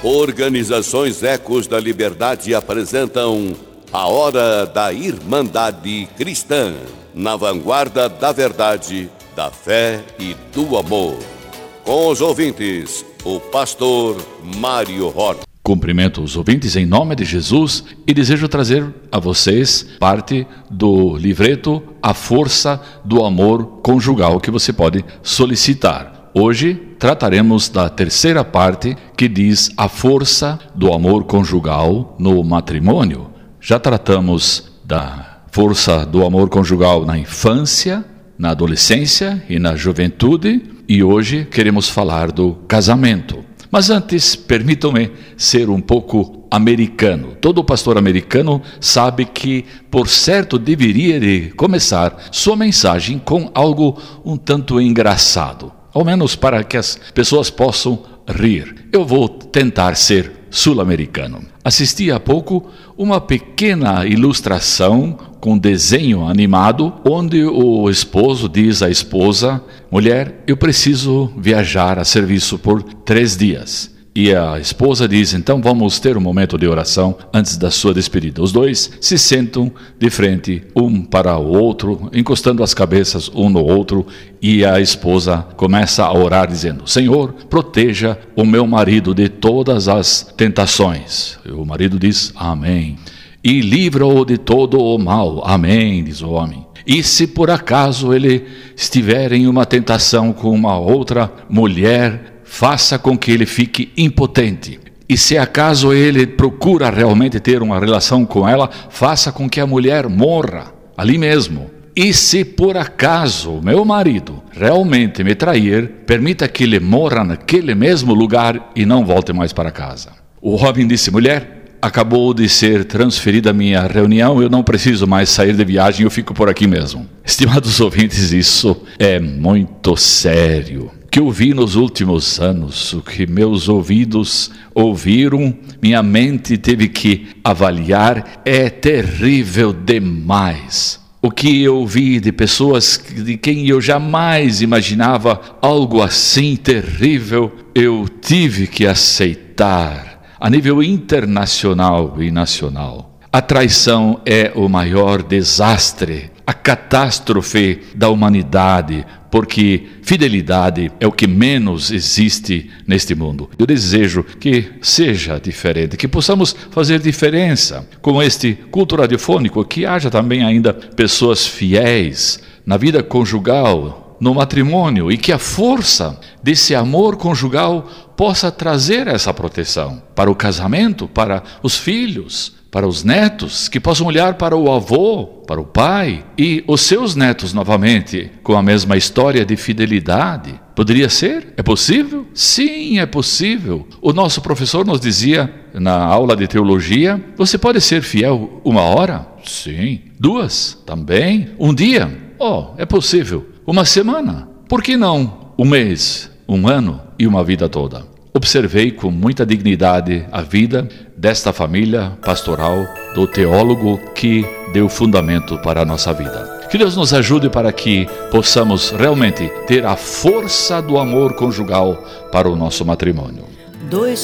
Organizações Ecos da Liberdade apresentam A Hora da Irmandade Cristã, na vanguarda da verdade, da fé e do amor. Com os ouvintes, o pastor Mário Horta. Cumprimento os ouvintes em nome de Jesus e desejo trazer a vocês parte do livreto A Força do Amor Conjugal que você pode solicitar. Hoje trataremos da terceira parte que diz a força do amor conjugal no matrimônio. Já tratamos da força do amor conjugal na infância, na adolescência e na juventude e hoje queremos falar do casamento. Mas antes, permitam-me ser um pouco americano. Todo pastor americano sabe que, por certo, deveria de começar sua mensagem com algo um tanto engraçado. Ao menos para que as pessoas possam rir. Eu vou tentar ser sul-americano. Assisti há pouco uma pequena ilustração com desenho animado, onde o esposo diz à esposa: mulher, eu preciso viajar a serviço por 3 dias. E a esposa diz: então vamos ter um momento de oração antes da sua despedida. Os dois se sentam de frente um para o outro, encostando as cabeças um no outro, e a esposa começa a orar dizendo: Senhor, proteja o meu marido de todas as tentações. E o marido diz: amém. E livra-o de todo o mal. Amém, diz o homem. E se por acaso ele estiver em uma tentação com uma outra mulher, faça com que ele fique impotente. E se acaso ele procura realmente ter uma relação com ela, faça com que a mulher morra ali mesmo. E se por acaso meu marido realmente me trair, permita que ele morra naquele mesmo lugar e não volte mais para casa. O homem disse: mulher, acabou de ser transferida a minha reunião, eu não preciso mais sair de viagem, eu fico por aqui mesmo. Estimados ouvintes, isso é muito sério. O que eu vi nos últimos anos, o que meus ouvidos ouviram, minha mente teve que avaliar, é terrível demais. O que eu vi de pessoas de quem eu jamais imaginava algo assim terrível, eu tive que aceitar. A nível internacional e nacional, a traição é o maior desastre, a catástrofe da humanidade, porque fidelidade é o que menos existe neste mundo. Eu desejo que seja diferente, que possamos fazer diferença com este culto radiofônico, que haja também ainda pessoas fiéis na vida conjugal, no matrimônio, e que a força desse amor conjugal possa trazer essa proteção para o casamento, para os filhos, para os netos, que possam olhar para o avô, para o pai e os seus netos novamente com a mesma história de fidelidade. Poderia ser? É possível? Sim, é possível. O nosso professor nos dizia na aula de teologia: você pode ser fiel 1 hora? Sim. 2? Também. 1 dia? É possível. 1 semana? Por que não 1 mês, 1 ano e uma vida toda? Observei com muita dignidade a vida desta família pastoral, do teólogo que deu fundamento para a nossa vida. Que Deus nos ajude para que possamos realmente ter a força do amor conjugal para o nosso matrimônio. 2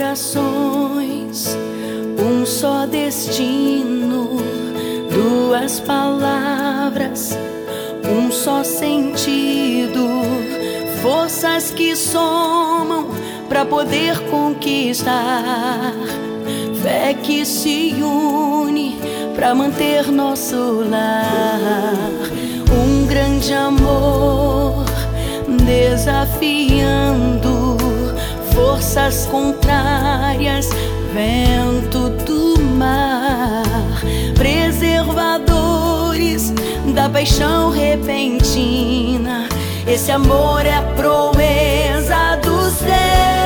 corações, um só destino, 2 palavras, um só sentido, forças que somam para poder conquistar, fé que se une para manter nosso lar, um grande amor desafiando forças contrárias, vento do mar, preservadores da paixão repentina. Esse amor é a proeza do céu.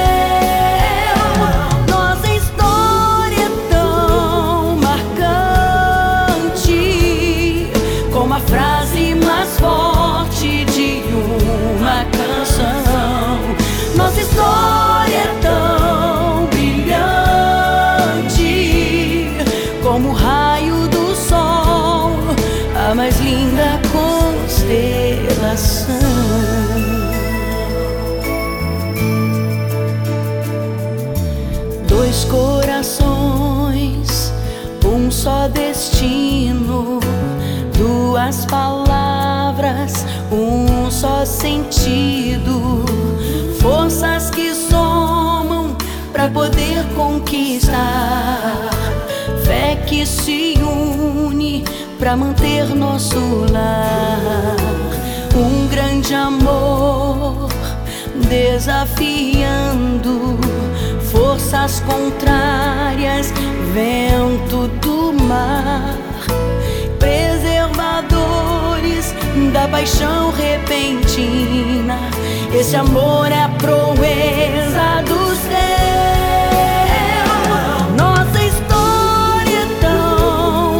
Nossa história é tão marcante como a frase mais forte de uma canção. Nossa história é tão brilhante como o raio do sol, a mais linda constelação. só destino, duas palavras, um só sentido, forças que somam pra poder conquistar, fé que se une pra manter nosso lar, um grande amor desafiando forças contrárias, vento do mar, preservadores da paixão repentina. Esse amor é a proeza do céu. Nossa história é tão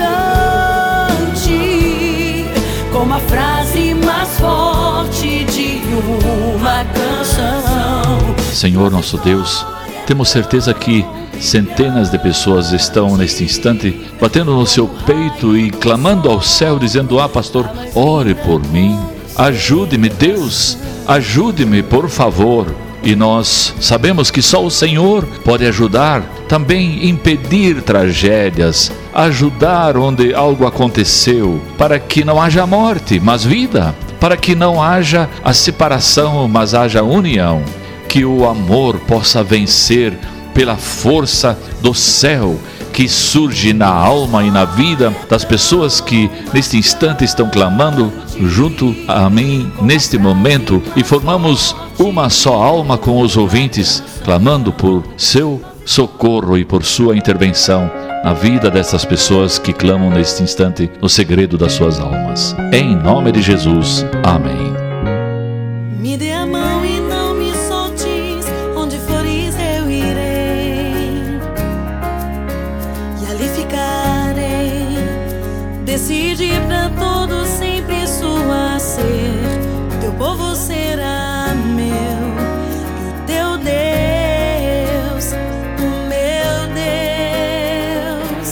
marcante como a frase mais forte de uma canção. Senhor nosso Deus, temos certeza que centenas de pessoas estão neste instante batendo no seu peito e clamando ao céu, dizendo: ah, pastor, ore por mim, ajude-me, Deus, ajude-me, por favor. E nós sabemos que só o Senhor pode ajudar, também impedir tragédias, ajudar onde algo aconteceu, para que não haja morte, mas vida, para que não haja a separação, mas haja união, que o amor possa vencer pela força do céu que surge na alma e na vida das pessoas que neste instante estão clamando junto a mim neste momento, e formamos uma só alma com os ouvintes, clamando por seu socorro e por sua intervenção na vida dessas pessoas que clamam neste instante no segredo das suas almas. Em nome de Jesus, amém. Me dê a mão e não me soltes, onde fores eu irei, e ali ficarei. Decide pra todos sempre sua ser, teu povo será meu, e o teu Deus, o meu Deus.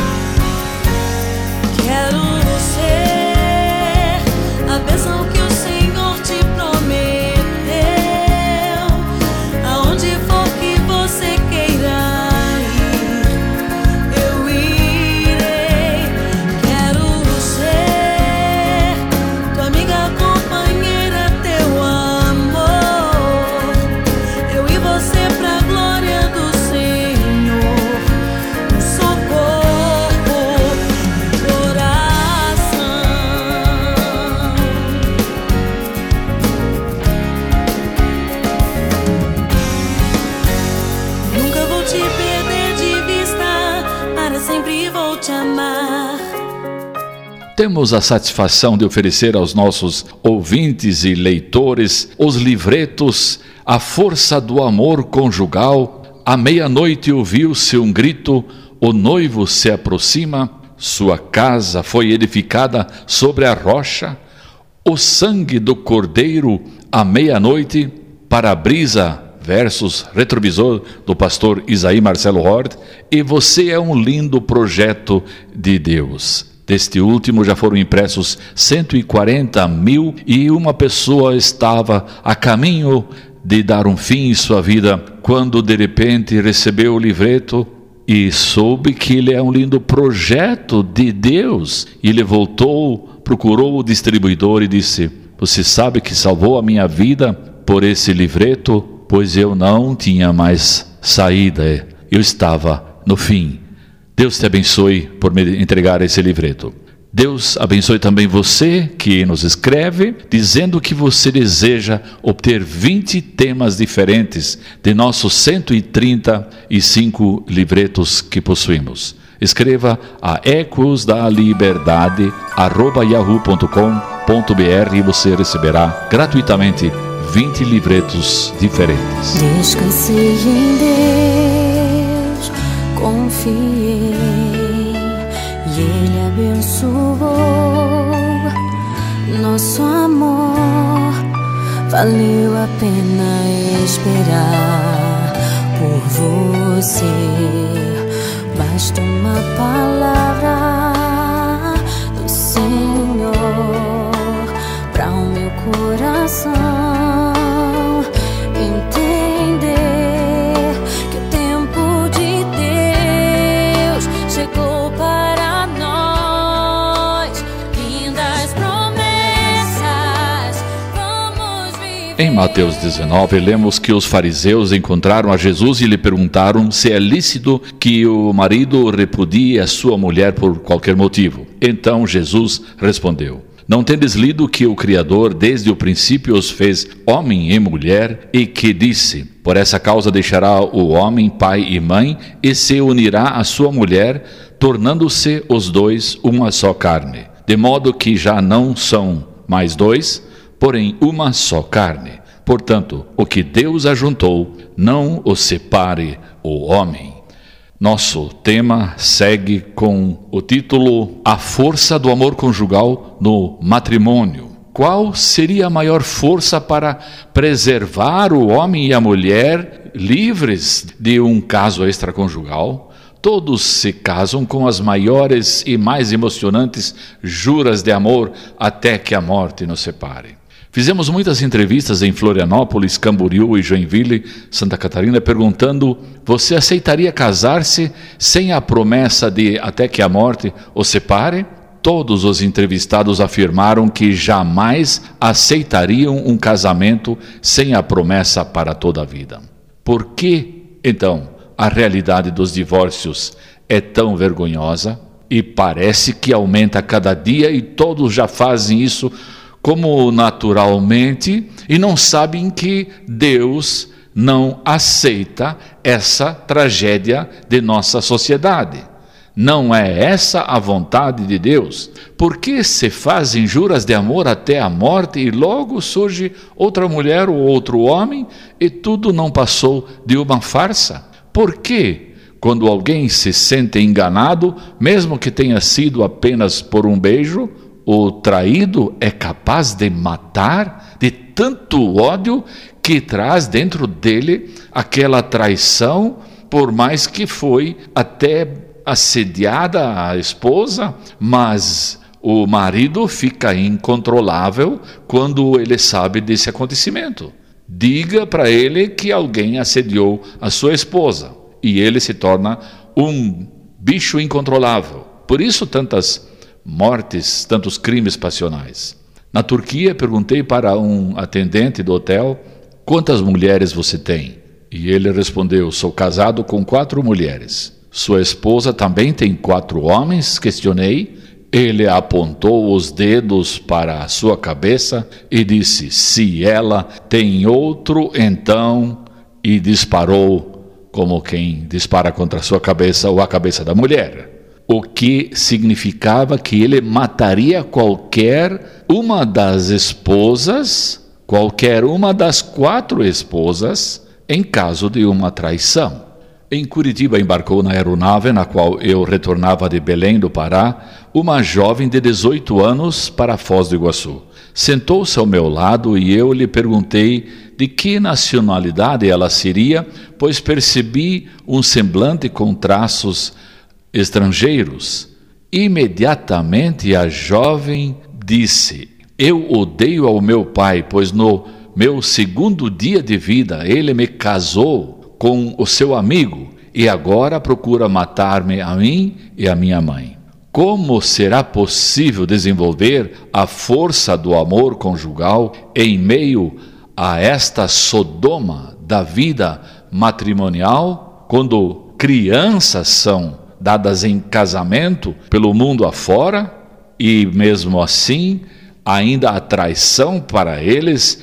Quero ser a bênção que o Senhor te prometeu, aonde for que você queira ir, eu irei. Quero ser tua amiga, companheira, teu amor, eu e você pra glória do Senhor, um socorro no coração. Nunca vou te perder de vista, para sempre vou te amar. Temos a satisfação de oferecer aos nossos ouvintes e leitores os livretos A Força do Amor Conjugal. À meia-noite ouviu-se um grito, o noivo se aproxima, sua casa foi edificada sobre a rocha, o sangue do cordeiro à meia-noite, para-brisa versus retrovisor do pastor Isaí Marcelo Hort, e você é um lindo projeto de Deus. Deste último já foram impressos 140.000 e uma pessoa estava a caminho de dar um fim em sua vida quando de repente recebeu o livreto e soube que ele é um lindo projeto de Deus. E ele voltou, procurou o distribuidor e disse: você sabe que salvou a minha vida por esse livreto, pois eu não tinha mais saída, eu estava no fim. Deus te abençoe por me entregar esse livreto. Deus abençoe também você que nos escreve dizendo que você deseja obter 20 temas diferentes de nossos 135 livretos que possuímos. Escreva a ecosdaliberdade@yahoo.com.br e você receberá gratuitamente 20 livretos diferentes. Descansei em Deus, confiei, e Ele abençoou nosso amor. Valeu a pena esperar por você. Basta uma palavra do Senhor para o meu coração entender que o tempo de Deus chegou para Em Mateus 19, lemos que os fariseus encontraram a Jesus e lhe perguntaram se é lícito que o marido repudie a sua mulher por qualquer motivo. Então Jesus respondeu: não tendes lido que o Criador desde o princípio os fez homem e mulher, e que disse: por essa causa deixará o homem pai e mãe, e se unirá à sua mulher, tornando-se os dois uma só carne. De modo que já não são mais dois, porém uma só carne. Portanto, o que Deus ajuntou, não o separe o homem. Nosso tema segue com o título A Força do Amor Conjugal no Matrimônio. Qual seria a maior força para preservar o homem e a mulher livres de um caso extraconjugal? Todos se casam com as maiores e mais emocionantes juras de amor até que a morte nos separe. Fizemos muitas entrevistas em Florianópolis, Camboriú e Joinville, Santa Catarina, perguntando: você aceitaria casar-se sem a promessa de até que a morte os separe? Todos os entrevistados afirmaram que jamais aceitariam um casamento sem a promessa para toda a vida. Por que, então, a realidade dos divórcios é tão vergonhosa e parece que aumenta a cada dia e todos já fazem isso como naturalmente e não sabem que Deus não aceita essa tragédia de nossa sociedade? Não é essa a vontade de Deus? Por que se fazem juras de amor até a morte e logo surge outra mulher ou outro homem e tudo não passou de uma farsa? Por que, quando alguém se sente enganado, mesmo que tenha sido apenas por um beijo, o traído é capaz de matar de tanto ódio que traz dentro dele aquela traição, por mais que foi até assediada a esposa, mas o marido fica incontrolável quando ele sabe desse acontecimento. Diga para ele que alguém assediou a sua esposa e ele se torna um bicho incontrolável. Por isso tantas mortes, tantos crimes passionais. Na Turquia, perguntei para um atendente do hotel: quantas mulheres você tem? E ele respondeu: sou casado com 4 mulheres. Sua esposa também tem 4 homens? Questionei. Ele apontou os dedos para a sua cabeça e disse: se ela tem outro, então... E disparou como quem dispara contra a sua cabeça ou a cabeça da mulher. O que significava que ele mataria qualquer uma das esposas, qualquer uma das 4 esposas, em caso de uma traição. Em Curitiba embarcou na aeronave na qual eu retornava de Belém do Pará uma jovem de 18 anos para Foz do Iguaçu. Sentou-se ao meu lado e eu lhe perguntei de que nacionalidade ela seria, pois percebi um semblante com traços estrangeiros. Imediatamente a jovem disse: eu odeio ao meu pai, pois no meu 2º dia de vida ele me casou com o seu amigo e agora procura matar-me a mim e a minha mãe. Como será possível desenvolver a força do amor conjugal em meio a esta Sodoma da vida matrimonial, quando crianças são dadas em casamento pelo mundo afora e mesmo assim ainda a traição para eles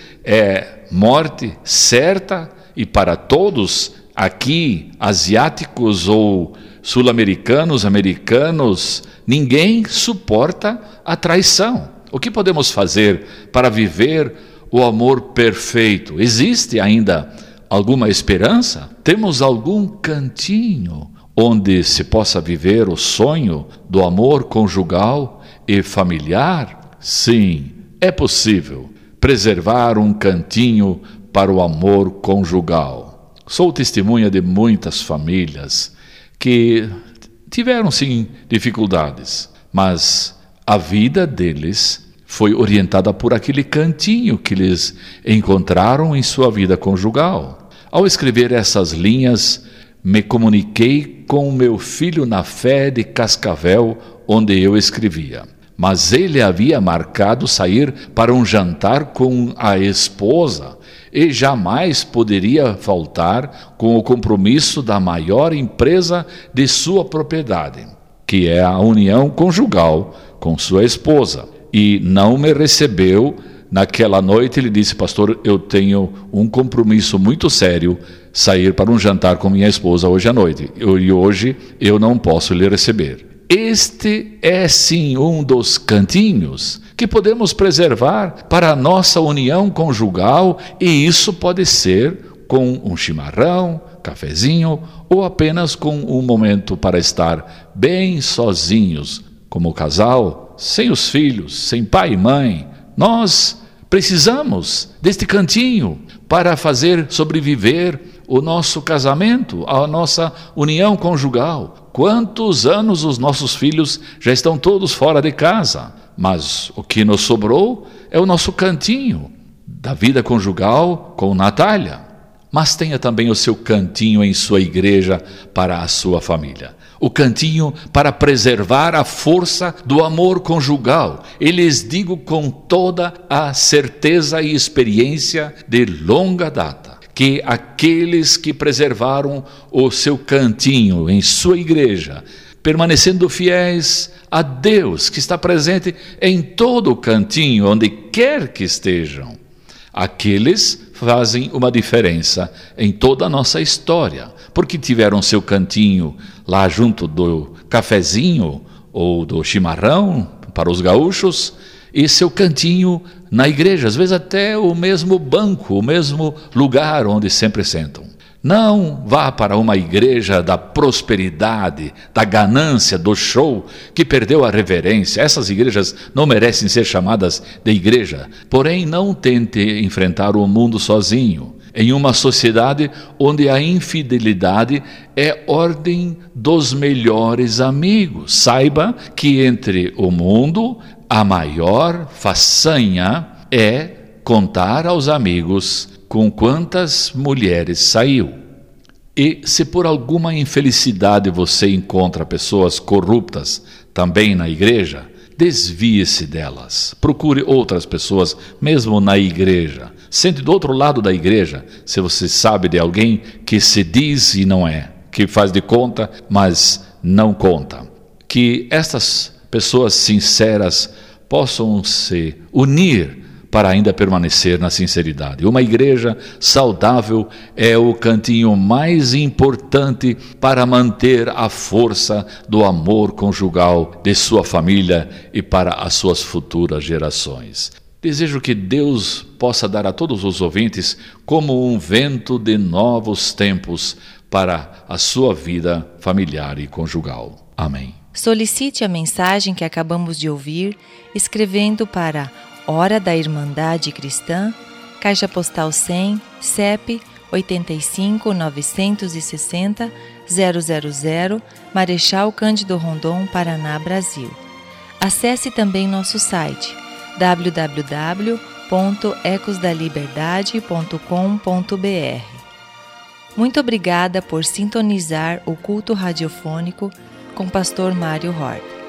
é morte certa? E para todos aqui, asiáticos ou sul-americanos, americanos, ninguém suporta a traição. O que podemos fazer para viver o amor perfeito? Existe ainda alguma esperança? Temos algum cantinho onde se possa viver o sonho do amor conjugal e familiar? Sim, é possível preservar um cantinho para o amor conjugal. Sou testemunha de muitas famílias que tiveram sim dificuldades, mas a vida deles foi orientada por aquele cantinho que eles encontraram em sua vida conjugal. Ao escrever essas linhas, me comuniquei com o meu filho na fé de Cascavel, onde eu escrevia. Mas ele havia marcado sair para um jantar com a esposa e jamais poderia faltar com o compromisso da maior empresa de sua propriedade, que é a união conjugal com sua esposa. E não me recebeu naquela noite. Ele disse: pastor, eu tenho um compromisso muito sério, sair para um jantar com minha esposa hoje à noite, e hoje eu não posso lhe receber. Este é sim um dos cantinhos que podemos preservar para a nossa união conjugal, e isso pode ser com um chimarrão, cafezinho, ou apenas com um momento para estar bem sozinhos, como casal, sem os filhos, sem pai e mãe. Nós precisamos deste cantinho para fazer sobreviver o nosso casamento, a nossa união conjugal. Quantos anos os nossos filhos já estão todos fora de casa, mas o que nos sobrou é o nosso cantinho da vida conjugal com Natália. Mas tenha também o seu cantinho em sua igreja para a sua família. O cantinho para preservar a força do amor conjugal. E lhes digo com toda a certeza e experiência de longa data, que aqueles que preservaram o seu cantinho em sua igreja, permanecendo fiéis a Deus, que está presente em todo o cantinho, onde quer que estejam, aqueles fazem uma diferença em toda a nossa história, porque tiveram seu cantinho lá junto do cafezinho ou do chimarrão para os gaúchos, e seu cantinho na igreja, às vezes até o mesmo banco, o mesmo lugar onde sempre sentam. Não vá para uma igreja da prosperidade, da ganância, do show, que perdeu a reverência. Essas igrejas não merecem ser chamadas de igreja. Porém, não tente enfrentar o mundo sozinho, em uma sociedade onde a infidelidade é ordem dos melhores amigos. Saiba que entre o mundo, a maior façanha é contar aos amigos com quantas mulheres saiu. E se por alguma infelicidade você encontra pessoas corruptas também na igreja, desvie-se delas. Procure outras pessoas, mesmo na igreja. Sente do outro lado da igreja, se você sabe de alguém que se diz e não é, que faz de conta, mas não conta. Que estas pessoas sinceras possam se unir para ainda permanecer na sinceridade. Uma igreja saudável é o cantinho mais importante para manter a força do amor conjugal de sua família e para as suas futuras gerações. Desejo que Deus possa dar a todos os ouvintes como um vento de novos tempos para a sua vida familiar e conjugal. Amém. Solicite a mensagem que acabamos de ouvir escrevendo para Hora da Irmandade Cristã, Caixa Postal 100, CEP 85 960 000, Marechal Cândido Rondon, Paraná, Brasil. Acesse também nosso site www.ecosdaliberdade.com.br. Muito obrigada por sintonizar o culto radiofônico com Pastor Mário Hort.